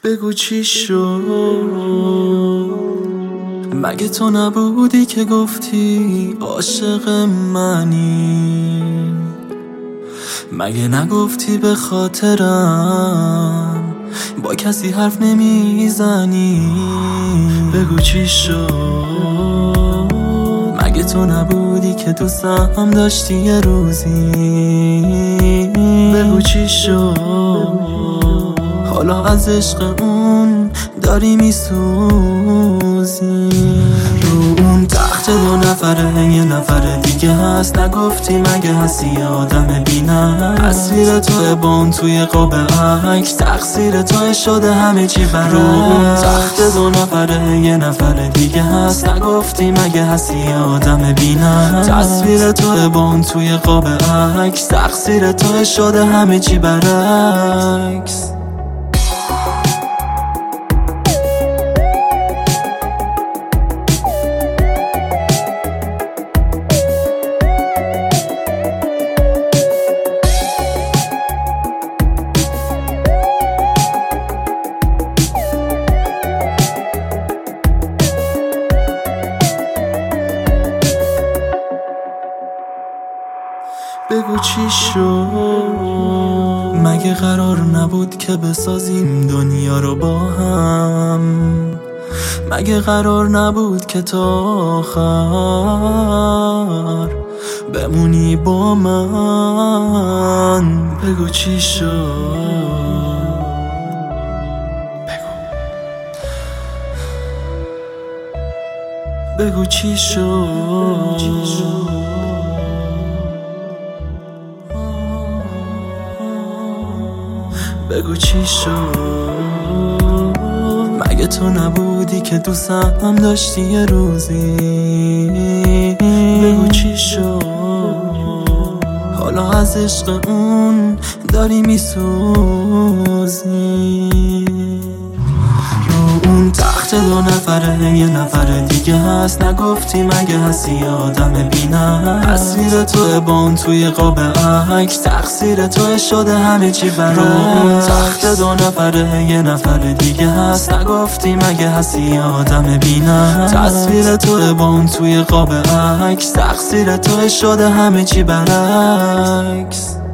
بگو چی شد؟ مگه تو نبودی که گفتی عاشق منی؟ مگه نگفتی به خاطرم با کسی حرف نمیزنی؟ بگو چی شد؟ مگه تو نبودی که دوستم داشتی یه روزی؟ بگو چی شد؟ حالا از عشق اون داری میسوزی. رو اون تخت 2 نفره یه نفر دیگه هست، نگفتی مگه هستی یه آدم بینم؟ تصویر توه با اون توی قاب عکس، تقصیر توه شده همه چی برعکس. رو اون تخت 2 نفره یه نفر دیگه هست، نگفتی مگه هستی یه آدم بینم؟ تصویر توه با اون توی قاب عکس، تقصیر توه شده همه چی برعکس. بگو چی شد؟ مگه قرار نبود که بسازیم دنیا رو با هم؟ مگه قرار نبود که تا آخر بمونی با من؟ بگو چی شد؟ بگو چی شد؟ بگو چی شد؟ مگه تو نبودی که دوستم داشتی یه روزی؟ بگو چی شد؟ حالا از عشق اون داری میسوزی. رو اون تخت 2 نفره یه نفر دیگه هست، نگفتی مگه هستی یه آدم بینم؟ تصویر توه با اون توی قاب عکس، تقصیر توه شده همه چی برعکس. رو اون تخت 2 نفره یه نفر دیگه هست، نگفتی مگه هستی یه آدم بینم؟ تصویر توه با اون توی قاب عکس، تقصیر توه شده همه چی برعکس.